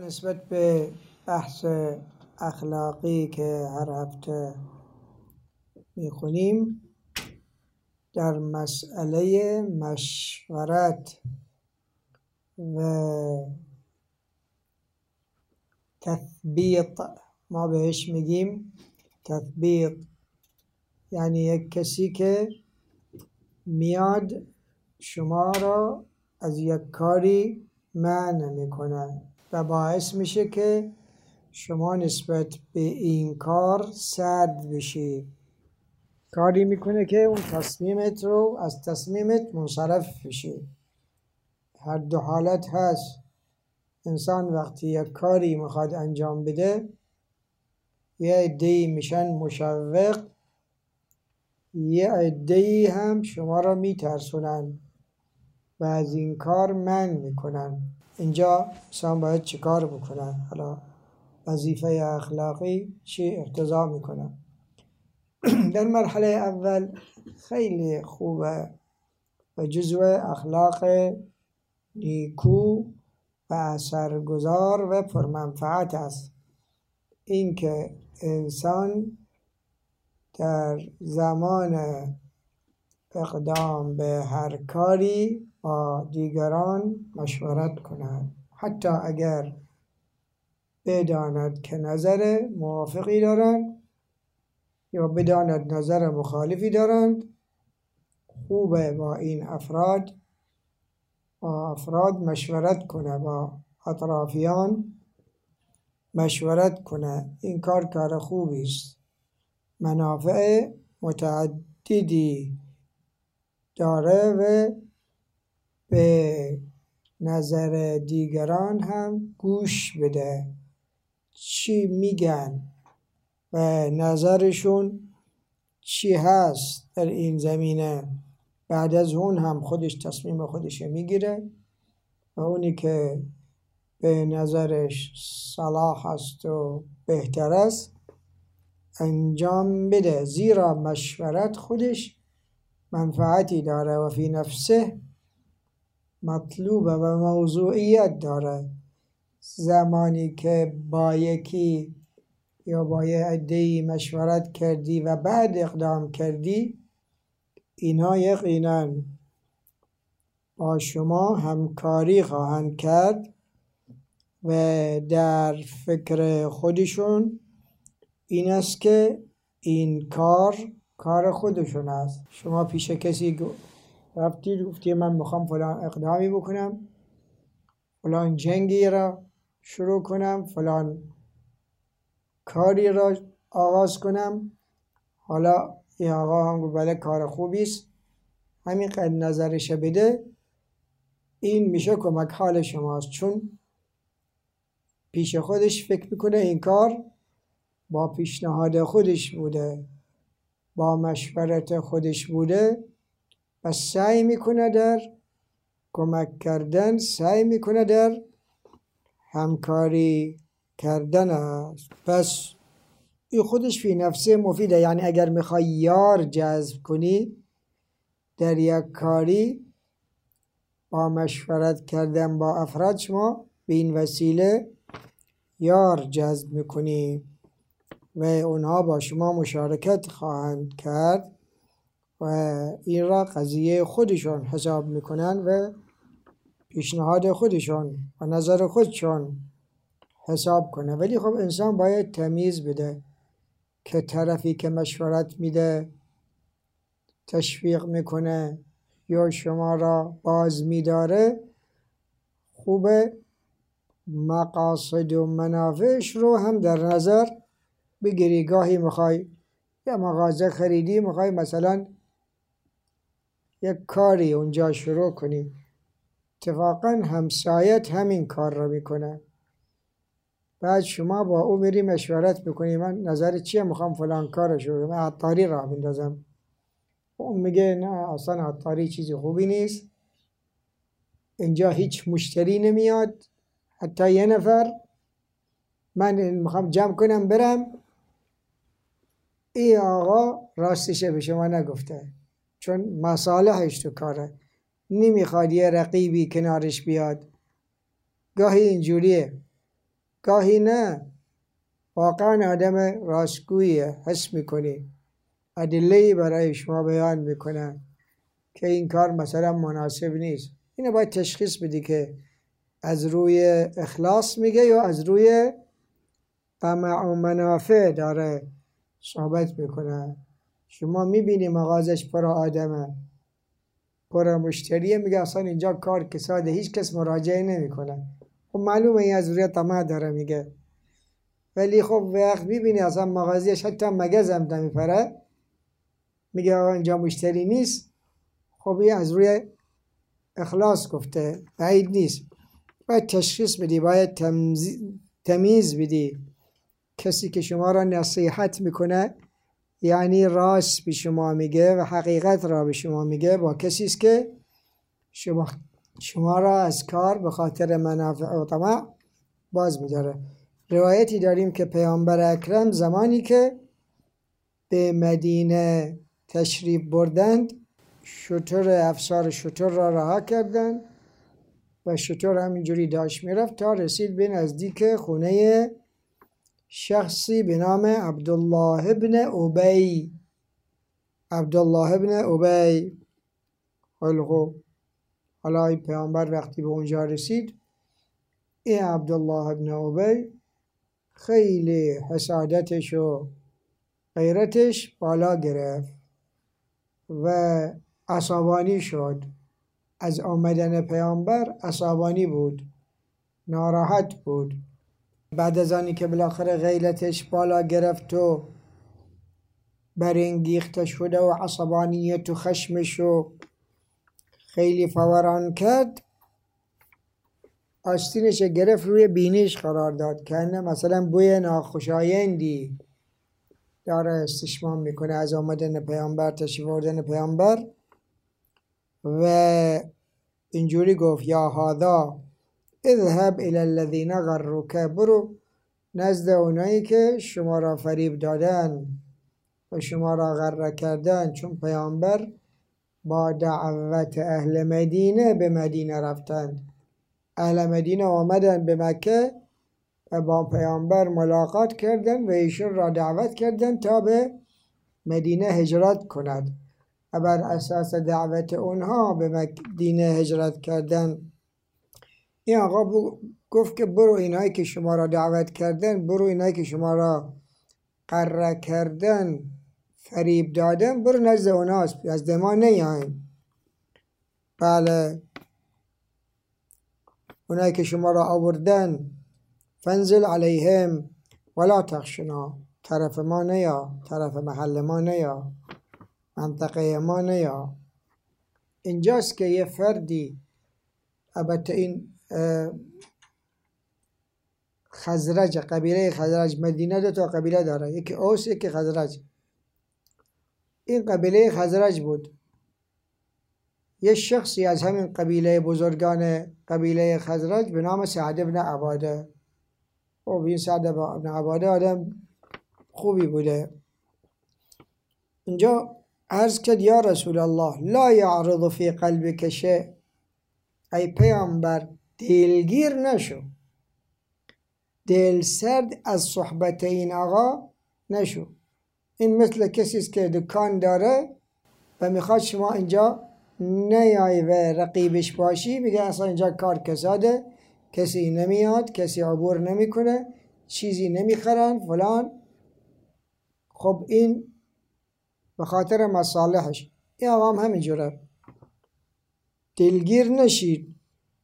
نسبت به بحث اخلاقی که هر هفته میخونیم در مسئله مشورت و تثبیط، ما بهش میگیم تثبیط، یعنی یک کسی که میاد شما را از یک کاری منع میکنه و باعث میشه که شما نسبت به این کار سرد بشی. کاری میکنه که اون تصمیمت رو از تصمیمت منصرف بشی. هر دو حالت هست. انسان وقتی یک کاری میخواد انجام بده، یه عده‌ای میشن مشوق، یه عده‌ای هم شما را میترسونن و از این کار منع میکنن. اینجا انسان باید چه کار بکنه؟ حالا وظیفه اخلاقی چی اقتضا میکنه؟ در مرحله اول خیلی خوبه و جزو اخلاق نیکو و اثرگذار و پرمنفعت است اینکه انسان در زمان اقدام به هر کاری با دیگران مشورت کند، حتی اگر بداند که نظر موافقی دارند یا بداند نظر مخالفی دارند. خوبه با این افراد مشورت کنه، با اطرافیان مشورت کنه. این کار خوبی است، منافع متعددی داره و به نظر دیگران هم گوش بده چی میگن و نظرشون چی هست در این زمینه. بعد از اون هم خودش تصمیم خودش میگیره و اونی که به نظرش صلاح است و بهتر است انجام بده، زیرا مشورت خودش منفعتی داره و فی نفسه مطلوبه و موضوعیت داره. زمانی که با یکی یا با یه عده‌ای مشورت کردی و بعد اقدام کردی، اینها یقینا با شما همکاری خواهند کرد و در فکر خودشون این است که این کار خودشون است. شما پیش کسی رفتید گفتی من میخوام فلان اقدامی بکنم، فلان جنگی را شروع کنم، فلان کاری را آغاز کنم. حالا این آقا هم گفت بله کار خوبی است، همین قد نظرش بده. این میشه کمک حال شماست، چون پیش خودش فکر میکنه این کار با پیشنهاد خودش بوده، با مشورت خودش بوده و سعی میکنه در کمک کردن، سعی میکنه در همکاری کردن است. پس این خودش فی نفسه مفیده. یعنی اگر میخوای یار جذب کنی در یک کاری، با مشورت کردن با افراد شما به این وسیله یار جذب میکنی و اونها با شما مشارکت خواهند کرد و این را قضیه خودشون حساب میکنن و پیشنهاد خودشون و نظر خودشون حساب کنه. ولی خب انسان باید تمیز بده که طرفی که مشورت میده، تشویق میکنه یا شما را باز میداره، خوبه مقاصد و منافعش رو هم در نظر بگیری. گاهی میخوای یه مغازه خریدی، میخوای مثلا یک کاری اونجا شروع کنی، اتفاقا همسایت همین کار رو میکنه، بعد شما با او میری مشورت میکنی من نظر چیه، میخوام فلان کار شروع کنم، من عطاری راه بندازم. اون میگه نه اصلا عطاری چیز خوبی نیست، اینجا هیچ مشتری نمیاد، حتی یه نفر، من میخوام جمع کنم برم. ای آقا راستشه به شما نگفته، چون مصالحش تو کاره، نمیخواد یه رقیبی کنارش بیاد. گاهی اینجوریه گاهی نه. واقعا آدم راستگویه، حس میکنی، ادله‌ای برای شما بیان میکنه که این کار مثلا مناسب نیست. اینو باید تشخیص بدی که از روی اخلاص میگه یا از روی طمع و منافع داره صحبت میکنه. شما میبینی مغازش پر آدمه، پر مشتریه، میگه اصلا اینجا کار کساده، هیچ کس مراجعه نمیکنه. خب معلومه این از روی طمع داره میگه. ولی خب وقت میبینی اصلا مغازش حتی مگز هم نمیپره، میگه آقا اینجا مشتری نیست، خب این از روی اخلاص گفته، بعید نیست. باید تشخیص بدی، باید تمیز بدی. کسی که شما را نصیحت میکنه یعنی راست به شما میگه و حقیقت را به شما میگه، با کسی است که شما را از کار به خاطر منافع و طمع باز میداره. روایتی داریم که پیامبر اکرم زمانی که به مدینه تشریف بردند، افسار شتر را رها کردند و شتر همینجوری داشت میرفت تا رسید به نزدیک خونه شخصی به نام عبدالله ابن ابی. عبدالله ابن ابی. حالا این پیامبر وقتی به اونجا رسید، این عبدالله ابن ابی خیلی حسادتش و غیرتش بالا گرفت و عصبانی شد. از آمدن پیامبر عصبانی بود، ناراحت بود. بعد از آنی که بالاخره غیرتش بالا گرفت و برانگیخته شده و عصبانیت و خشمش و خیلی فوران کرد، آستینش گرفت روی بینیش قرار داد، که مثلا بوی ناخوشایندی داره استشمام میکنه از آمدن پیامبر، تشریف آوردن پیامبر. و اینجوری گفت یا هذا اذهب الى الذين غروك، برو نزد اونایی که شما را فریب دادن و شما را غره کردن، چون پیامبر با دعوت اهل مدینه به مدینه رفتند. اهل مدینه آمدن به مکه و با پیامبر ملاقات کردن و ایشون را دعوت کردن تا به مدینه هجرت کند و بر اساس دعوت اونها به مدینه هجرت کردن. این آقا گفت که برو اینایی که شما را دعوت کردن، برو اینایی که شما را غره کردن، فریب دادن، برو نزد اوناست، نزد ما نیاین. بله، اونایی که شما را آوردن، فانزل علیهم ولا تخشنا، طرف ما نیا، طرف محل ما نیا، منطقه ما نیا. اینجاست که یه فردی، البته این خزرج، قبیله خزرج، مدینه دو تا قبیله داره، یکی اوس یکی خزرج. این قبیله خزرج بود. یه شخصی از همین قبیله، بزرگان قبیله خزرج، به نام سعد بن عباده. خب این سعد بن عباده آدم خوبی بوده. اینجا عرض کرد یا رسول الله لا یعرض فی قلبک شیء، ای پیامبر دلگیر نشو، دل سرد از صحبت این آقا نشو. این مثل کسی است که دکان داره و میخواد شما اینجا نیای و رقیبش باشی، میگه اصلا اینجا کار کساده، کسی نمیاد، کسی عبور نمیکنه، چیزی نمیخرن فلان. خب این به خاطر مصالحش. این آقا هم همینجوره، دلگیر نشید.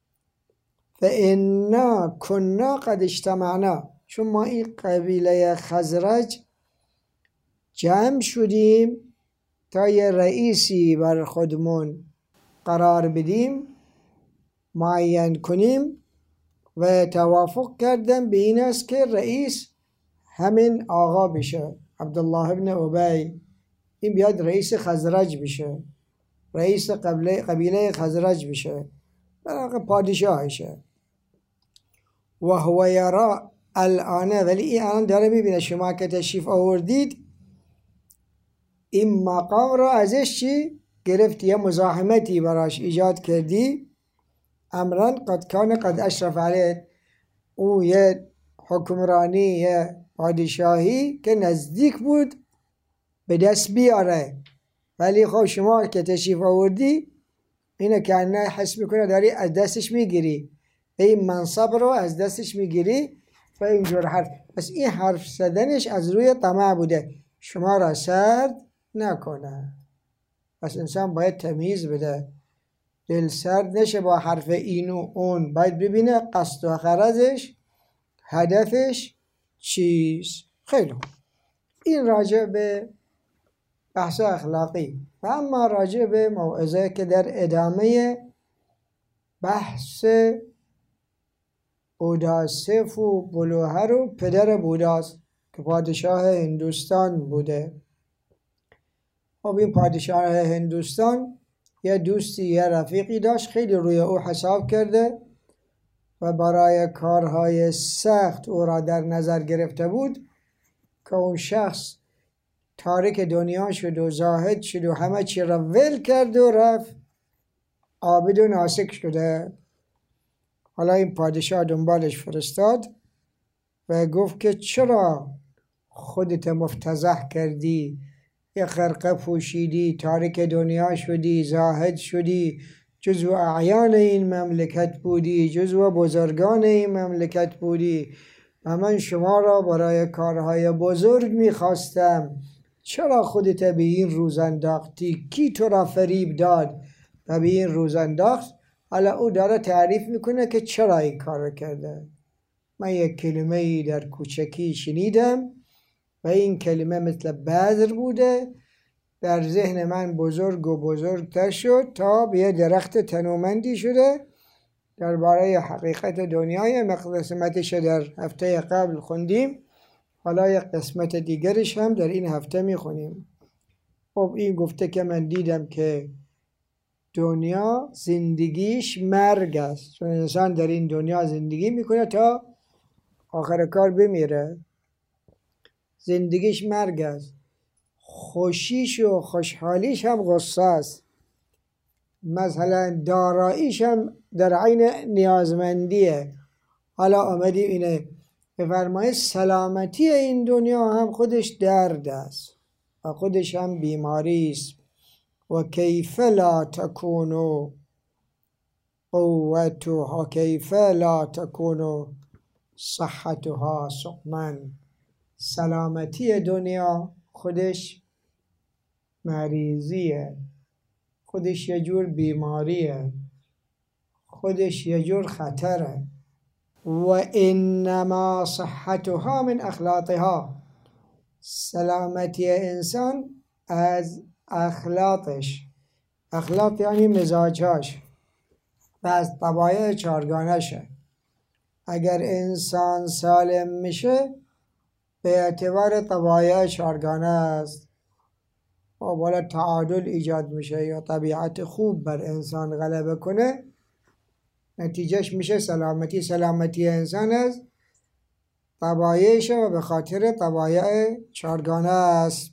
فانا کنا قد اجتمعنا، چون ما این قبیله خزرج جمع شدیم تا یه رئیسی بر خودمون قرار بدیم، معین کنیم و توافق کردن به این است که رئیس همین آقا بشه، عبدالله ابن ابی. این بیاد رئیس خزرج بشه، رئیس قبیله خزرج بشه، برای پادشاهشه. و هو یرا الان، ولی این الان داره میبینه شما که تشریف آوردید این مقام را ازش چی گرفتی، یه مزاحمتی براش ایجاد کردی. امرا قد کان قد اشرف علیه، او یه حکمرانی پادشاهی که نزدیک بود به دست بیاره، ولی خب شما که تشریف آوردی اینه که نه حس میکنه داری از دستش میگیری، این منصب رو از دستش میگیری و اینجور حرف. پس این حرف زدنش از روی طمع بوده، شما را سرد نکنه. پس انسان باید تمیز بده، دل سرد نشه با حرف این و اون، باید ببینه قصد و غرضش، هدفش چیست. خیلی خوب، این راجع به بحث اخلاقی. و اما راجع به موعظه که در ادامه بحث بوداسف و بلوهر و پدر بوداست که پادشاه هندوستان بوده. خب این پادشاه هندوستان یه دوستی، یه رفیقی داشت، خیلی روی او حساب کرده و برای کارهای سخت او را در نظر گرفته بود که اون شخص تارک دنیا شد و زاهد شد و همه چی را ول کرد و رفت عابد و ناسک شده. حالا این پادشاه دنبالش فرستاد و گفت که چرا خودت مفتضح کردی، یه خرقه پوشیدی، تارک دنیا شدی، زاهد شدی، جزو اعیان این مملکت بودی، جزو بزرگان این مملکت بودی و من شما را برای کارهای بزرگ میخواستم، چرا خودت به این روز انداختی؟ کی تو را فریب داد و به این روز انداخت؟ حالا او داره تعریف میکنه که چرا این کار کرده. من یک کلمه در کوچکی شنیدم و این کلمه مثل بذر بوده، در ذهن من بزرگ و بزرگتر شد تا به یه درخت تنومندی شده. درباره حقیقت دنیای قسمتش در هفته قبل خوندیم، حالا یک قسمت دیگرش هم در این هفته میخونیم. خب این گفته که من دیدم که دنیا زندگیش مرگ است، چون انسان در این دنیا زندگی میکنه تا آخر کار بمیره. زندگیش مرگ است، خوشیش و خوشحالیش هم غصه است، مثلا داراییش هم در عین نیازمندیه. حالا آمدی اینه بفرمایید سلامتی این دنیا هم خودش درد است و خودش هم بیماری است. و کیف لا تکونو قوتها، کیف لا تکونو صحتها سقما. سلامتی دنیا خودش مریضیه، خودش یه جور بیماریه، خودش یه جور خطره. و انما صحتها من اخلاقها، سلامتی انسان از اخلاقش، اخلاق یعنی مزاجاش و از طبایع چارگانشه. اگر انسان سالم میشه به اعتبار طبایع چارگانه است و بالا تعادل ایجاد میشه یا طبیعت خوب بر انسان غلبه کنه، نتیجهش میشه سلامتی. سلامتی انسان از طبایعشه و به خاطر طبایع چارگانه است.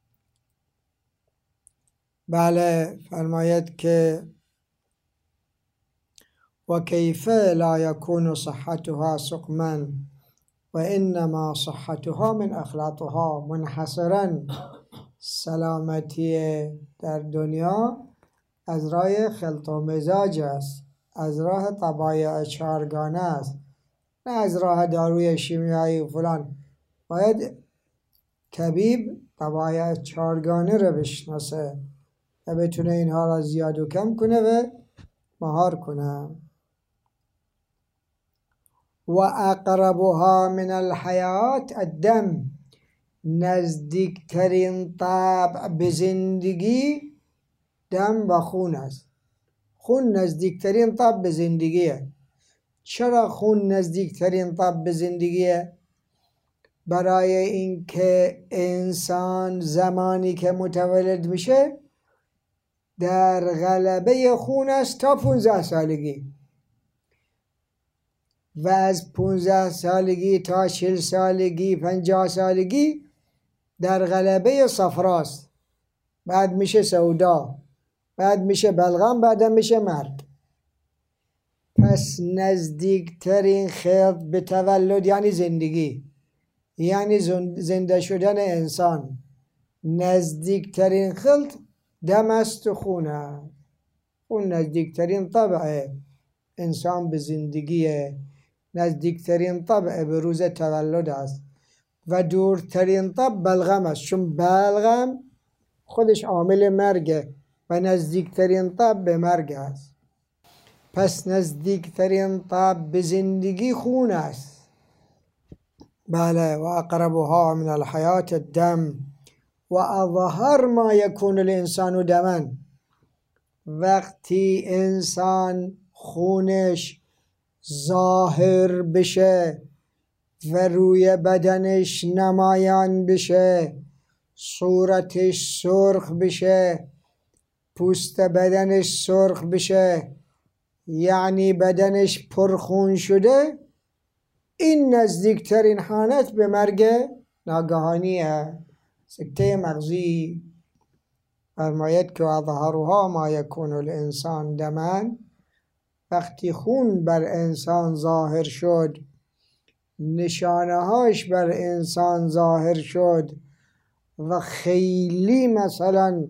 بله فرماید که و کیف لا یکون صحتها سقما و انما صحتها من اخلاقها. منحصرا سلامتی در دنیا از راه خلط و مزاج است، از راه طبایع چارگانه است، نه از راه داروی شیمیایی و فلان. باید طبیب طبایع چارگانه رو بشناسه و بتونه اینها را زیاد و کم کنه و مهار کنه. و اقربها من الحیات الدم، نزدیکترین طبع به زندگی دم و خون است. خون نزدیکترین طبع به زندگیه. چرا خون نزدیکترین طبع به زندگیه؟ برای اینکه انسان زمانی که متولد میشه در غلبه خون است تا 15 سالگی و از 15 سالگی تا 40 سالگی 50 سالگی در غلبه صفراست، بعد میشه سودا، بعد میشه بلغم، بعد میشه مرگ. پس نزدیکترین خلط به تولد یعنی زندگی، یعنی زنده شدن انسان، نزدیکترین خلط دم است و خونه. اون نزدیکترین طبع انسان به زندگیه، نزدیکترین طبع به روز تولد است و دورترین طبع بلغم است، چون بلغم خودش عامل مرگه و نزدیکترین طبع به مرگ است. پس نزدیکترین طبع به زندگی خون است. بله، و اقربها من الحیات الدم و اظهر ما یکون الانسان دما. وقتی انسان خونش ظاهر بشه و روی بدنش نمایان بشه، صورتش سرخ بشه، پوست بدنش سرخ بشه، یعنی بدنش پرخون شده، این نزدیکترین حالت به مرگ ناگهانیه، سکته مغزی. فرماید که اظهرها ما یکون الانسان دما، وقتی خون بر انسان ظاهر شد، نشانه‌هاش بر انسان ظاهر شد و خیلی مثلا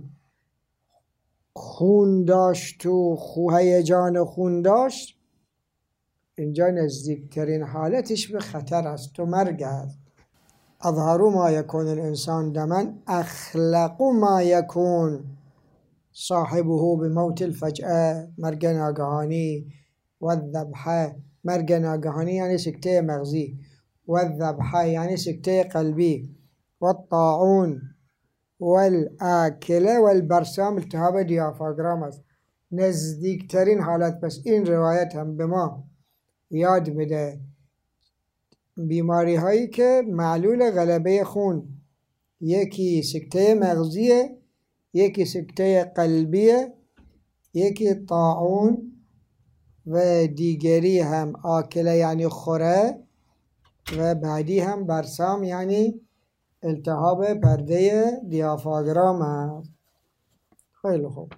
خون داشت و هیجان خون داشت، اینجا نزدیکترین حالتش به خطر است و مرگ است. اظهروا ما یکون الانسان دما اخلق ما یکون صاحبه بموت الفجأه، مرگ ناگهانی، و الذبحه، مرگ ناگهانی یعنی سکته مغزی، و الذبحه یعنی سکته قلبی، و الطاعون والآکله والبرسام التهاب دیافراگم است. نزدیکترین حالت. پس این روایت هم به ما یاد میده بیماری هایی که معلول غلبه خون، یکی سکته مغزیه، یکی سکته قلبیه، یکی طاعون و دیگری هم آکله یعنی خوره و بعدی هم برسام یعنی التهاب پرده دیافراگم است. خیلی خوب.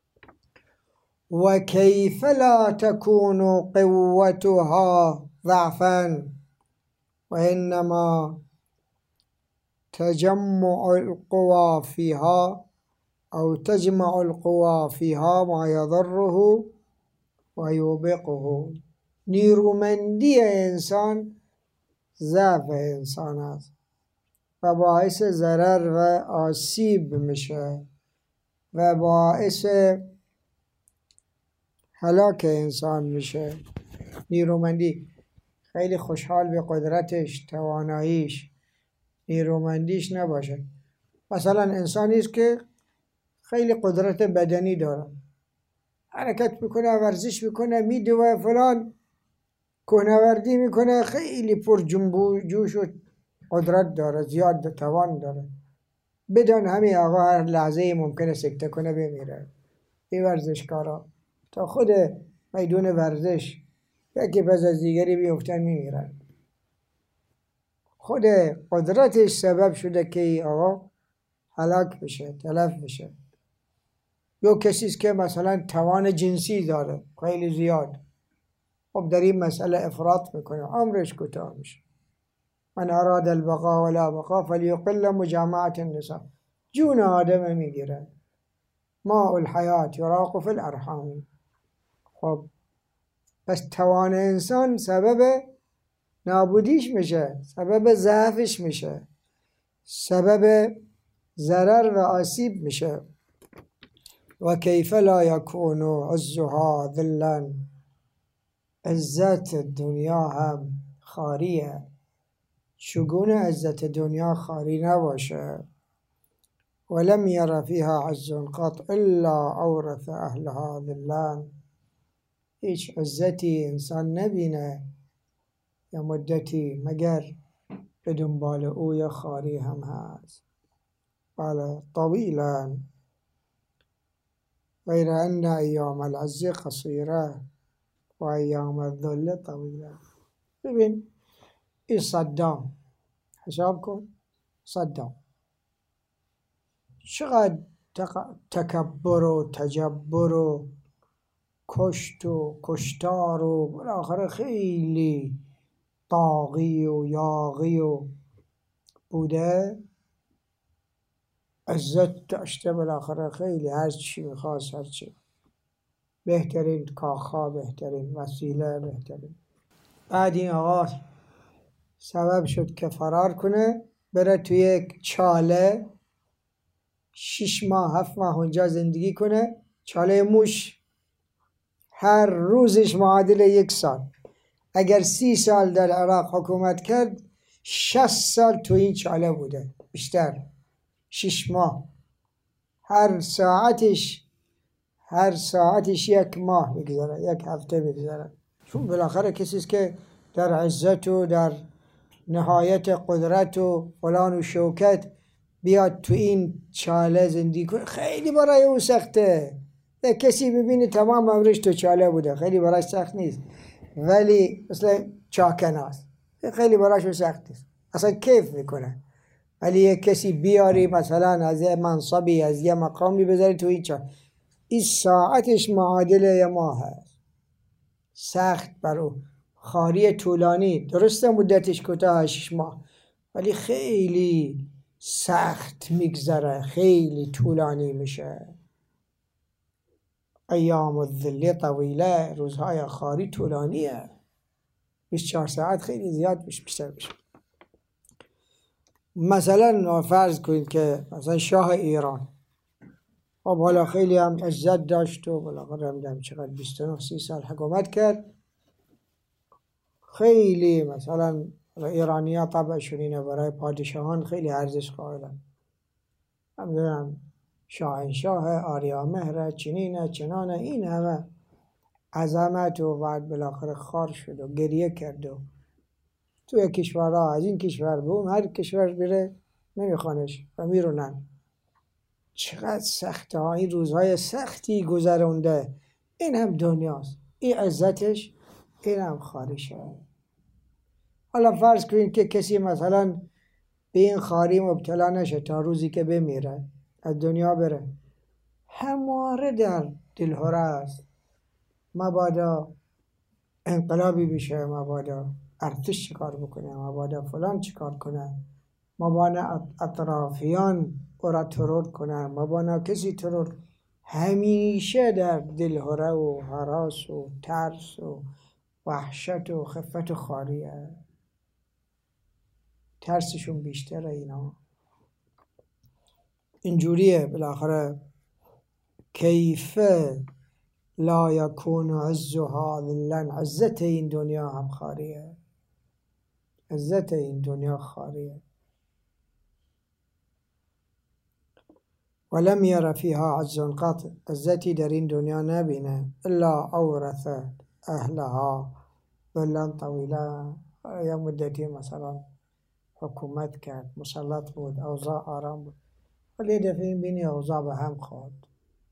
و کیف لا تكون قوتها ضعفا و انما تجمع القوا فيها او تجمع القوا فيها ما يضره و یوبقه. نیرومندی انسان ضعف انسان است و باعث ضرر و آسیب میشه و باعث هلاک انسان میشه. نیرومندی، خیلی خوشحال به قدرتش، تواناییش، نیرومندیش نباشه. مثلا انسانی است که خیلی قدرت بدنی داره، حرکت میکنه، ورزش میکنه، میدوه فلان، کوهنوردی میکنه، خیلی پر جنب و جوش و قدرت داره، زیاد توان داره، بدون همین آقا هر لحظه ممکنه سکته کنه بمیره. این ورزشکارا تا خود میدون ورزش یکی پس از دیگری بیفتن میمیرن. خود قدرتش سبب شده که این آقا هلاک بشه، تلف بشه. یا کسی است که مثلا توان جنسی داره خیلی زیاد، خب در این مسئله افراط میکنه، عمرش کوتاه میشه. من اراد البقاء ولا بقاء فلیقل مجامعة النساء، جون آدم میگیره. ماء الحیات یراق فی الارحام. خب پس توان انسان سبب نابودیش میشه، سبب ضعفش میشه، سبب ضرر و آسیب میشه. و کیف لا یکون عزها ذلا، عزت دنیا هم خاریه، چگونه عزت دنیا خاری نباشه. ولم یر فیها عز قط الا اورث اهلها ذلا، هیچ عزتی انسان نبینه یا مدتی مگر به دنبال او یا خاری هم هست. بله طویلا غیر ان ایام العز قصیره و ایام الذل طویله. ببین این صدام، حساب کن صدام چقدر تکبر و تجبر و کشت و کشتار و بالاخره خیلی طاغی و یاغی و بوده، عزت داشته، بالاخره خیلی هر چی میخواست، هر چی بهترین کاخا، بهترین وسیله، بهترین. بعد این آقا سبب شد که فرار کنه، بره توی یک چاله 6 ماه 7 ماه اونجا زندگی کنه. چاله موش هر روزش معادل 1 سال. اگر 30 سال در عراق حکومت کرد 60 سال تو این چاله بوده، بیشتر. 6 ماه هر ساعتش 1 ماه میگذره، 1 هفته میگذره. چون بالاخره کسیست که در عزت و در نهایت قدرت و فلان و شوکت بیاد تو این چاله زندگی کنه، خیلی برای او سخته. کسی ببینی تمام عمرش تو چاله بوده، خیلی برای سخت نیست، ولی مثل چاکناست، خیلی برایش سخت نیست، اصلا کیف میکنه. ولی یک کسی بیاری مثلا از یه منصبی، از یه مقامی بذاری تو این چاله، این ساعتش معادل 1 ماه هست. سخت بر او، خاری طولانی، درسته مدتش کوتاه 6 ماه، ولی خیلی سخت میگذره، خیلی طولانی میشه. ایام الظل طویله، روزهای خاری طولانیه، 24 ساعت خیلی زیاد بیشتر میشه. مثلا فرض کنید که مثلا شاه ایران، خب حالا خیلی هم عزت داشت و بالاخره هم چقدر 29-30 سال حکومت کرد. خیلی مثلا ایرانی ها طبعشون اینه، برای پادشاهان خیلی ارزش قائلن. نمیدونم شاهنشاه، آریامهر، چنینه چنانه، این همه عظمت و بعد بالاخره خار شد و گریه کرد و توی کشورها، از این کشور به اون، هر کشور بره نمیخوانش و میرونن. چقدر سخته ها، این روزهای سختی گذرونده. این هم دنیاست، این عزتش، این هم خارشه. حالا فرض کنید که کسی مثلا به این خاری مبتلا نشه تا روزی که بمیره، از دنیا بره، همواره در دلهره است، مبادا انقلابی بشه، مبادا ارتش چیکار بکنه، مبادا فلان چیکار کنه، مبادا اطرافیان او را ترور کنه، مبادا کسی ترور. همیشه در دلهره و هراس و ترس و وحشت و خفت و خاریه. ترسشون بیشتره اینا. اینجوریه بالاخره. کیف لا یکون عزها ذلا، عزت این دنیا هم خاریه، عزت این دنیا خاریه. ولم یر فیها عز قط، عزتی در این دنیا نبینه، الا اورث اهلها ذلا طویلا. یا مدتی مثلا حکومت کرد، مسلط بود، اوضاع آرام بود، ولی دفعه این بینی اوضاع به هم خورد.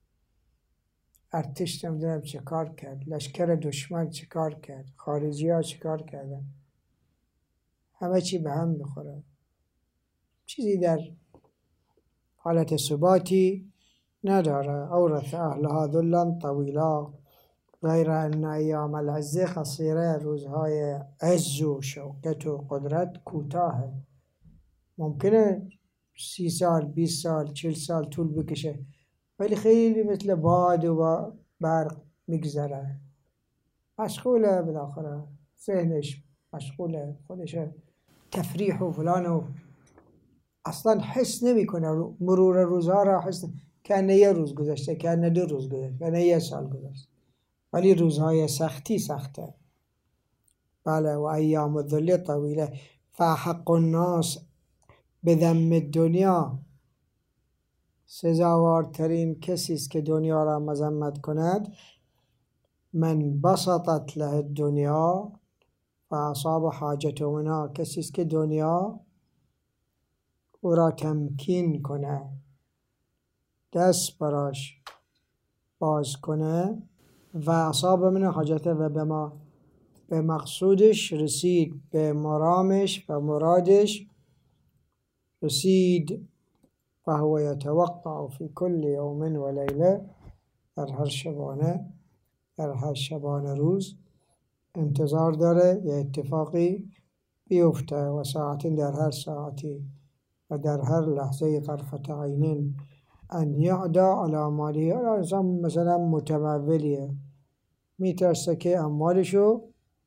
ارتش نمیدونم چه کار کرد، لشکر دشمن چه کار کرد، خارجی ها چه کار کردن، همه چی به هم میخوره. چیزی در حالت ثباتی نداره. اورث اهلها ذلا طویلا، غیر ان ایام العز قصیره، روزهای عز و شوکت و قدرت کوتاه. ممکنه 30 سال 20 سال 40 سال طول بکشه، ولی خیلی مثل باد و برق میگذره. مشغوله بالاخره، ذهنش مشغوله، خودش تفریح و فلان و اصلا حس نمیکنه مرور روزها را. حس کنه 1 روز گذشته، کنه 2 روز گذشته، کنه 1 سال گذشته، ولی روزهای سختی سخته. بله. و ایام الذل طویله، فحق الناس به ذم الدنیا، سزاوارترین کسی است که دنیا را مذمت کند. من بسطت له الدنیا فاصاب حاجته منها، کسی است که دنیا او را تمکین کنه، دست براش باز کنه، و اصاب من حاجته، و به مقصودش رسید، به مرامش و مرادش رسید. فهو یتوقع فی کل یوم و لیله، در هر شبانه در هر شبانه روز انتظار داره یه اتفاقی بیفته و ساعتی در هر ساعتی و در هر لحظه طرفت عینین ان یعدا علی مالی. انسان مثلا متمولیه، میترسه که اموالشو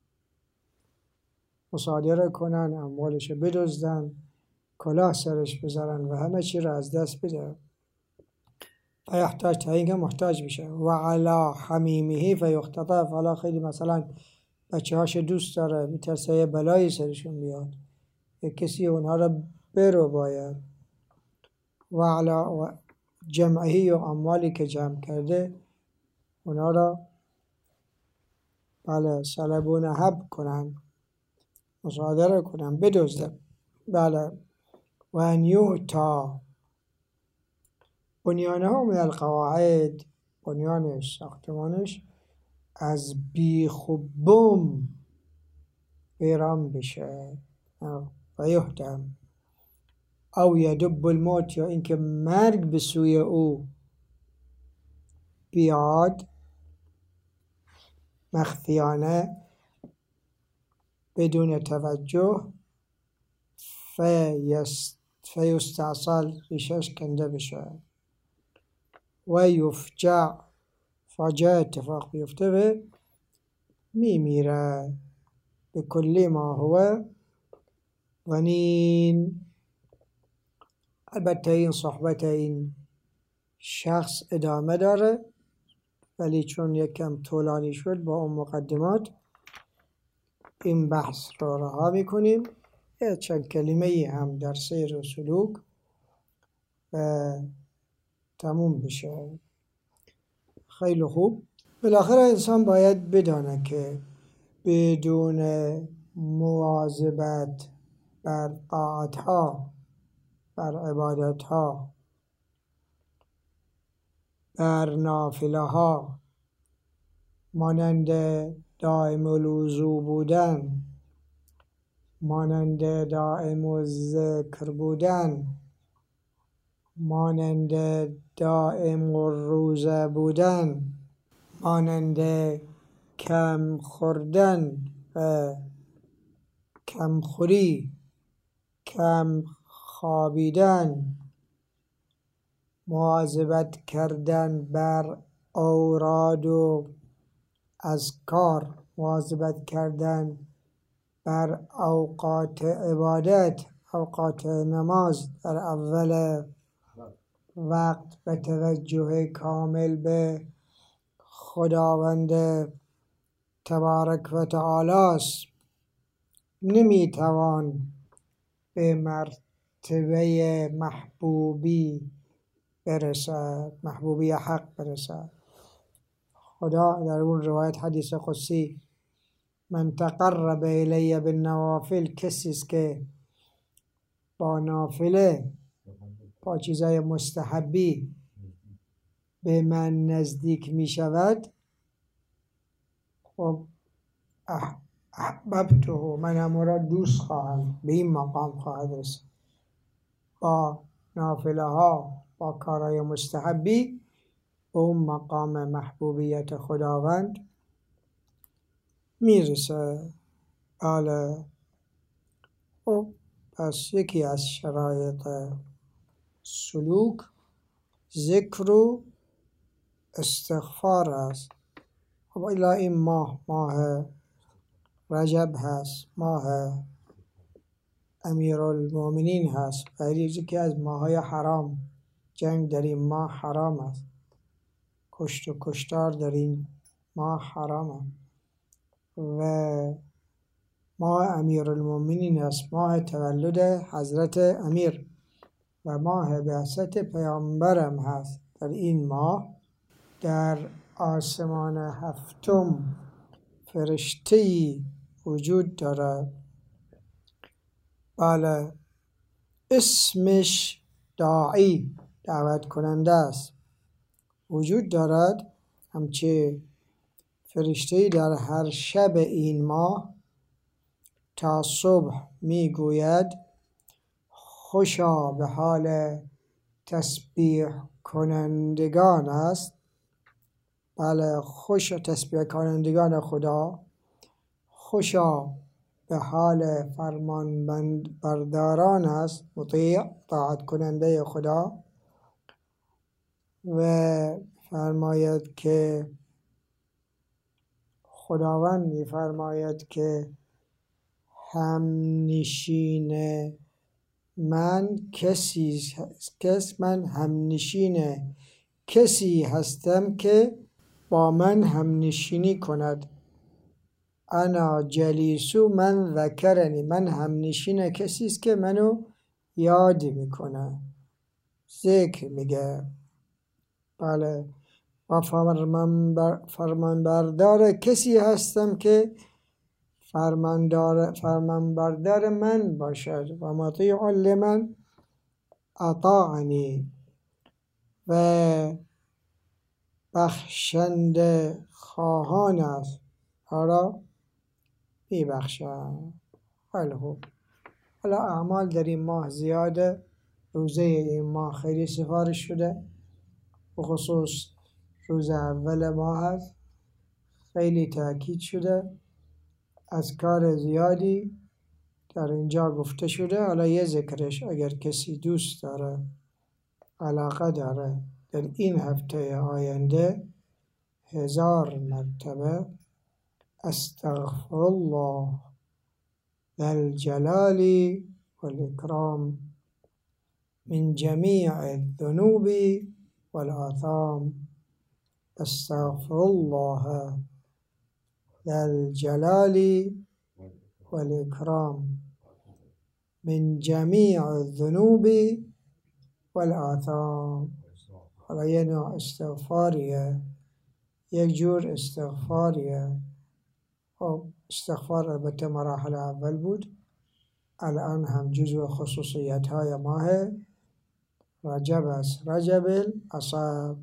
مصادره کنن، اموالشو بدزدن، کلاه سرش بذارن و همه چی را از دست بده. فیحتاج تا اینکه محتاج میشه. و علی حمیمه فیختطف. حالا خیلی مثلا بچه هاش دوست داره، میترسه یه بلایی سرشون بیاد، یه کسی اونها را برو باید. و علی جمعی و اموالی که جمع کرده اونها را بله سلبون حب کنن، مصادره کنن، بدزدن. بله. و ان یؤتا بنیانه ها من القواعد، بنیانش ساختمانش از بیخ و بم ویران بشه و یهدم او یدب الموت، یا اینکه مرگ به سوی او بیاد مخفیانه بدون توجه، فیستاصل ریشش کنده بشه و یفجع فاجعه اتفاق بیفته و میمیره به کلی ما هو ونین. البته این صحبت این شخص ادامه داره، ولی چون یکم طولانی شد با اون مقدمات این بحث رو رها میکنیم. یه چند کلمه ای هم در سیر و سلوک تموم بشه. خیلی خوب. بالاخره انسان باید بدانه که بدون مواظبت بر طاعت ها، بر عبادت ها، بر نافله ها، مانند دائم الوضو بودن، مانند دائم الذکر بودن، مانند دائم الروزه بودن، مانند کم خوردن و کم خوری، کم خوابیدن، مواظبت کردن بر اوراد و اذکار، مواظبت کردن بر اوقات عبادت، اوقات نماز در اول وقت به توجه کامل به خداوند تبارک و تعالی است. نمیتوان به مرتبه محبوبی برسد، محبوبی حق برسد. خدا در اون روایت حدیث قدسی من تقرب الی بالنوافل، کسی است که با نافله، با چیزای مستحبی به من نزدیک می شود، خب احببته، من هم را دوست خواهم، به این مقام خواهد رسید. با نافله ها، با کارهای مستحبی به اون مقام محبوبیت خداوند میرسه. بله. خب پس یکی از شرایط سلوک ذکر و استغفار است. خب الا این ماه رجب هست، ماه امیرالمومنین هست، و یکی از ماه‌های حرام، جنگ در این ماه حرام است، کشت و کشتار در این ماه حرام است و ماه امیرالمومنین است، ماه تولد حضرت امیر و ماه بعثت پیامبرم هست. در این ماه در آسمان هفتم فرشته‌ای وجود دارد، بله، اسمش داعی، دعوت کننده است، وجود دارد. همچه فرشته‌ای در هر شب این ماه تا صبح میگوید خوشا به حال تسبیح کنندگان است بله خوش تسبیح کنندگان خدا، خوشا به حال فرمان برداران است، مطیع طاعت کننده خدا. و فرماید که خداوند می‌فرماید که همنشین من من همنشین کسی هستم که با من همنشینی کند. انا جلیسو من ذکرنی، من همنشین کسی است که منو یاد میکنه، ذکر میگه. بله. و فرمانبردار کسی هستم که فرمانبردار من باشد. و مطیع لمن اطاعنی، و بخشنده خواهان است حالا میبخشند. حالا اعمال در این ماه زیاده، روزه این ماه خیلی سفارش شده، بخصوص روز اول ماه هست، خیلی تأکید شده، اذکار زیادی در اینجا گفته شده. حالا یه ذکرش اگر کسی دوست داره، علاقه داره، در این هفته آینده 1000 مرتبه استغفر الله ذا الجلال والإكرام من جميع الذنوب والآثام، استغفر الله ذا الجلال والإكرام من جميع الذنوب والآثام. حالا یه نوع استغفاریه، یک جور استغفاریه. خب استغفار البته مراحل اول بود، الان هم جزو خصوصیت های ماه رجب است، رجب الاصاب.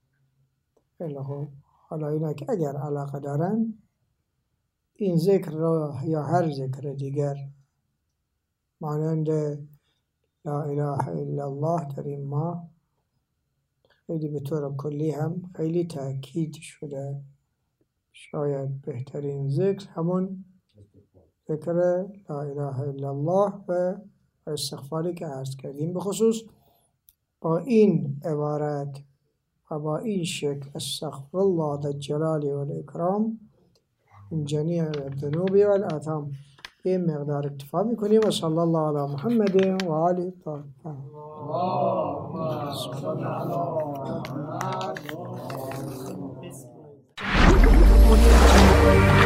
حالا اینا که اگر علاقه دارن این ذکر را یا هر ذکر دیگر مانند لا اله الا الله در این ماه خیلی به طور کلی هم خیلی تأکید شده. شاید بهترین ذکر همون ذکر لا اله الا الله و استغفاری که عرض کردیم، به خصوص با این عبارت و با این شکل استغفر الله ذا الجلال والإکرام من جمیع الذنوب والآثام. این مقدار اکتفا میکنیم. و صلی الله علی محمد و آله الطاهرین. اللهم صل علی محمد.